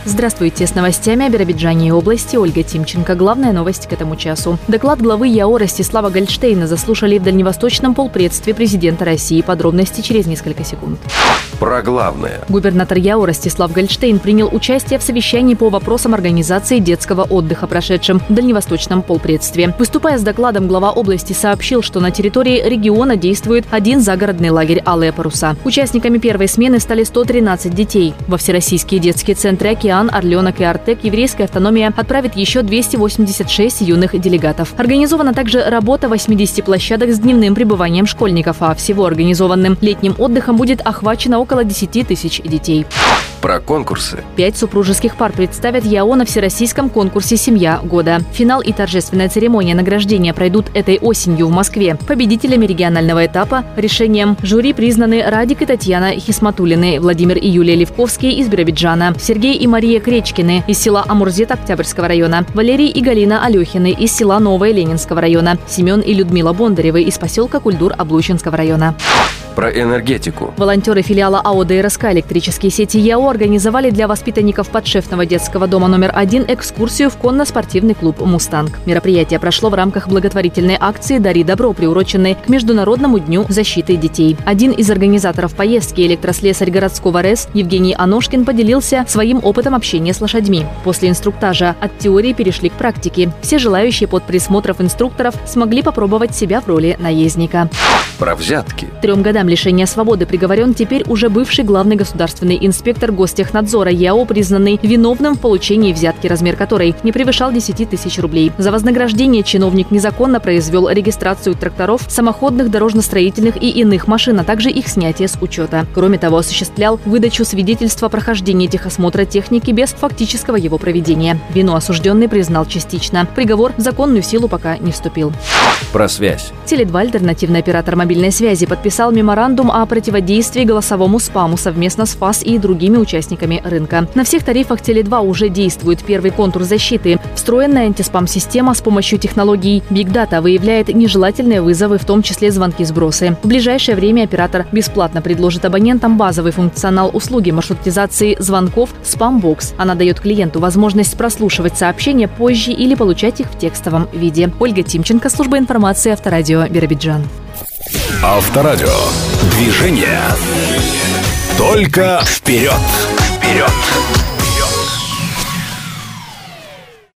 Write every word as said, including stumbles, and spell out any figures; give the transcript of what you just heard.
Здравствуйте, с новостями о Биробиджане и области Ольга Тимченко. Главная новость к этому часу. Доклад главы ЯО Ростислава Гольдштейна заслушали в Дальневосточном полпредстве президента России. Подробности через несколько секунд. Про главное. Губернатор ЯО Ростислав Гольдштейн принял участие в совещании по вопросам организации детского отдыха, прошедшем в Дальневосточном полпредстве. Выступая с докладом, глава области сообщил, что на территории региона действует один загородный лагерь «Алые паруса». Участниками первой смены стали сто тринадцать детей. Во всероссийские детские центры «Океан», «Орленок» и «Артек» еврейская автономия отправит еще двести восемьдесят шесть юных делегатов. Организована также работа восьмидесяти площадок с дневным пребыванием школьников, а всего организованным летним отдыхом будет охвачено около десяти тысяч детей. Про конкурсы. Пять супружеских пар представят ЯО на всероссийском конкурсе «Семья года». Финал и торжественная церемония награждения пройдут этой осенью в Москве. Победителями регионального этапа решением жюри признаны Радик и Татьяна Хисматуллины, Владимир и Юлия Левковские из Биробиджана, Сергей и Мария Кречкины из села Амурзет Октябрьского района, Валерий и Галина Алехины из села Новое Ленинского района, Семен и Людмила Бондаревы из поселка Кульдур Облучинского района. Про энергетику. Волонтеры филиала АО ДРСК «Электрические сети ЯО» организовали для воспитанников подшефного детского дома номер один экскурсию в конно-спортивный клуб «Мустанг». Мероприятие прошло в рамках благотворительной акции «Дари добро», приуроченной к Международному дню защиты детей. Один из организаторов поездки, электрослесарь городского РЭС Евгений Аношкин, поделился своим опытом общения с лошадьми. После инструктажа от теории перешли к практике. Все желающие под присмотром инструкторов смогли попробовать себя в роли наездника. Про взятки. Трем годам лишения свободы приговорен теперь уже бывший главный государственный инспектор Гостехнадзора ЯО, признанный виновным в получении взятки, размер которой не превышал десяти тысяч рублей. За вознаграждение чиновник незаконно произвел регистрацию тракторов, самоходных дорожно-строительных и иных машин, а также их снятие с учета. Кроме того, осуществлял выдачу свидетельства о прохождении техосмотра техники без фактического его проведения. Вину осужденный признал частично. Приговор в законную силу пока не вступил. Про связь. Теле два, альтернативный оператор мобильной связи, подписал меморандум о противодействии голосовому спаму совместно с ФАС и другими участниками рынка. На всех тарифах Теле два уже действует первый контур защиты. Встроенная антиспам-система с помощью технологий Big Data выявляет нежелательные вызовы, в том числе звонки-сбросы. В ближайшее время оператор бесплатно предложит абонентам базовый функционал услуги маршрутизации звонков «Спамбокс». Она дает клиенту возможность прослушивать сообщения позже или получать их в текстовом виде. Ольга Тимченко, служба информации, Авторадио, Биробиджан. Авторадио. Движение. Только вперед. Вперед.